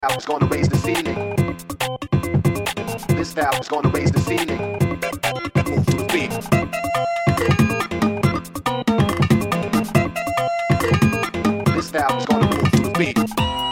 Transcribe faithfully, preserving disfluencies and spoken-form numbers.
valve is gonna raise the ceiling. This valve is gonna raise the ceiling. Move to the beat. This valve is gonna move to the beat.